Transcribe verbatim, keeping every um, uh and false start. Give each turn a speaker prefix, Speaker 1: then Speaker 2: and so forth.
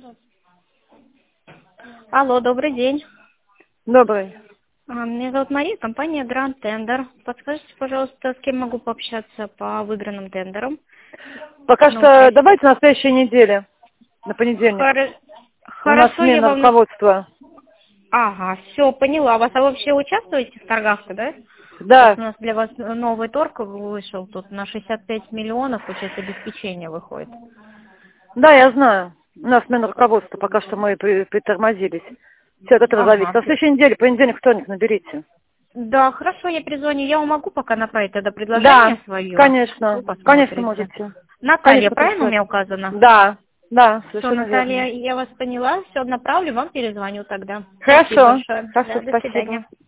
Speaker 1: Алло, добрый день.
Speaker 2: Добрый.
Speaker 1: А, Меня зовут Мария, компания Grand Tender. Подскажите, пожалуйста, с кем могу пообщаться по выигранным тендерам?
Speaker 2: Пока
Speaker 1: На
Speaker 2: что
Speaker 1: участие.
Speaker 2: давайте на следующей неделе, на понедельник.
Speaker 1: Хоро-
Speaker 2: У нас
Speaker 1: Хорошо, я
Speaker 2: смена
Speaker 1: вам... на-
Speaker 2: руководства.
Speaker 1: Ага, все, поняла. Вас а вообще участвуете в торгах-то, да? Сейчас
Speaker 2: Да,
Speaker 1: у нас для вас новый торг вышел, тут на шестьдесят пять миллионов учет обеспечения выходит.
Speaker 2: да, я знаю. У нас смена руководства, пока что мы при- притормозились. Все от этого зависит.
Speaker 1: Ага.
Speaker 2: На следующей неделе, понедельник, вторник наберите.
Speaker 1: Да, хорошо, я перезвоню. Я вам могу пока направить тогда предложение
Speaker 2: Да,
Speaker 1: свое. Вы
Speaker 2: конечно. Конечно,
Speaker 1: посмотрите.
Speaker 2: можете.
Speaker 1: Наталья,
Speaker 2: Конечно,
Speaker 1: правильно у
Speaker 2: прислать.
Speaker 1: меня указано?
Speaker 2: Да, да,
Speaker 1: Все,
Speaker 2: совершенно
Speaker 1: Наталья,
Speaker 2: верно.
Speaker 1: я вас поняла. Все, направлю, вам перезвоню тогда. Спасибо
Speaker 2: Хорошо.
Speaker 1: большое.
Speaker 2: Хорошо,
Speaker 1: Да, до
Speaker 2: спасибо.
Speaker 1: свидания.